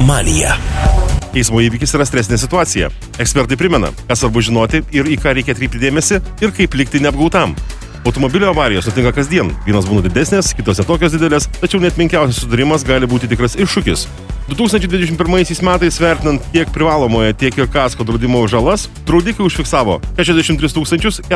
manija. Eismo įvykis yra stresinė situacija. Ekspertai primena, ką svarbu žinoti ir į ką reikia atkreipti dėmesį ir kaip likti neapgautam. Automobilio avarijos nutinka kasdien. Vienas būna didesnės, kitos netokios didelės, tačiau net menkiausias susidūrimas gali būti tikras iššūkis. 2021 metais vertinant tiek privalomoje, tiek ir kasko draudimo žalas, draudikai užfiksavo 63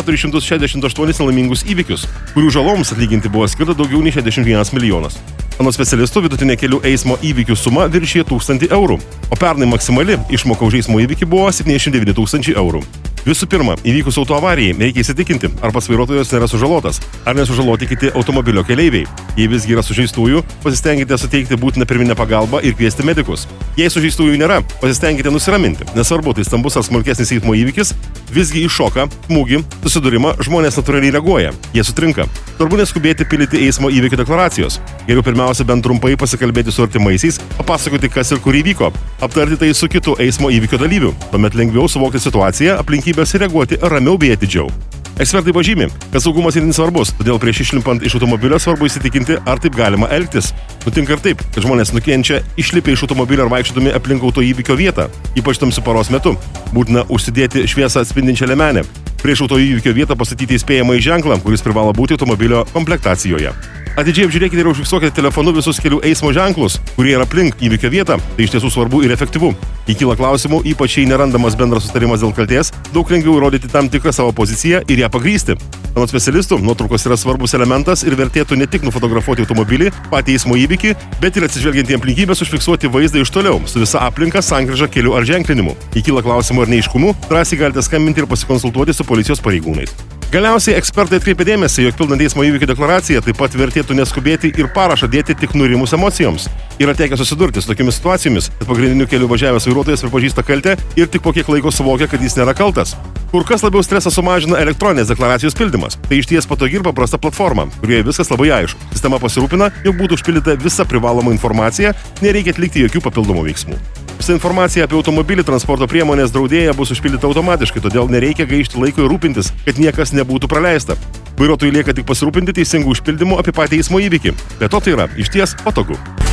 468 nelaimingus įvykius, kurių žaloms atlyginti buvo skirta daugiau nei 61 milijonas. Anot specialistų, vidutinė kelių eismo įvykių suma viršyje 1000 eurų, o pernai maksimali išmoka už eismo įvykį buvo 79 000 eurų. Visų pirma, įvykus autoavarijai reikia įsitikinti, ar pats vairuotojas nėra sužalotas, ar nesužaloti kiti automobilio keleiviai. Jei visgi yra sužeistųjų, pasistengite suteikti būtiną pirminę pagalbą ir kviesti medikus. Jei sužeistųjų nėra, pasistengite nusiraminti. Nesvarbu, tai stambus ar smulkesnis eismo įvykis, visgi į šoką, smūgį, susidūrimą žmonės natūraliai reaguoja. Jie sutrinka. Svarbu neskubėti pildyti eismo įvykio deklaracijos. Geriau pirmiausia bent trumpai pasikalbėti su artimaisiais, papasakoti, kas ir kur įvyko, aptarti tai su kitu eismo įvykio dalyviu. Tuomet lengviau suvokti situaciją, aplinkybės ir reaguoti ramiau bei atidžiau. Ekspertai pažymi, kad saugumas itin svarbus, todėl prieš išlipant iš automobilio svarbu įsitikinti, ar taip galima elgtis. Nutinka ir taip, kad žmonės nukenčia išlipę iš automobilio ar vaikščiodami aplink autoįvykio vietą, ypač tamsiu paros metu. Būtina užsidėti šviesą atspindinčią liemenę. Prieš autoįvykio vietą pastatyti įspėjamąjį ženklą, kuris privalo būti automobilio komplektacijoje. Atidžiai apžiūrėkite ir užfiksuokite telefonu visus kelių eismo ženklus, kurie yra aplink įvykio vietą. Tai iš tiesų svarbu ir efektyvu. Jei kyla klausimų, ypač jei nerandamas bendras sutarimas dėl kaltės, daug lengviau įrodyti tam tikrą savo poziciją ir ją pagrysti. Anot specialistų, nuotraukos yra svarbus elementas ir vertėtų ne tik nufotografuoti automobilį, patį eismo įvykį, bet ir atsižvelgiant į aplinkybės užfiksuoti vaizdą iš toliau, su visa aplinka, sankryža, keliu ar ženklinimu. Jei kyla klausimų ar neiškumų, drąsiai galite skambinti ir pasikonsultuoti su policijos pareigūnais. Galiausiai ekspertai atkreipia dėmesį, jog pildant eismo įvykio deklaraciją taip pat vertėtų neskubėti ir parašą dėti tik nurimus emocijoms. Yra tekę susidurti su tokiamis situacijomis, kad pagrindiniu keliu važiavęs vairuotojas pripažįsta kaltę ir tik po kiek laiko suvokia, kad jis nėra kaltas. Kur kas labiau stresą sumažina elektroninės deklaracijos pildymas. Tai išties patogi ir paprasta platforma, kurioje viskas labai aišku. Sistema pasirūpina, jog būtų užpildyta visa privaloma informacija, nereikia atlikti jokių papildomų veiksmų. Visa informacija apie automobilį, transporto priemonės draudėją bus užpildyta automatiškai, todėl nereikia gaišti laiko ir rūpintis, kad niekas nebūtų praleista. Vairuotojui lieka tik pasirūpinti teisingų užpildymų apie patį eismo įvykį. Be to tai yra išties patogu.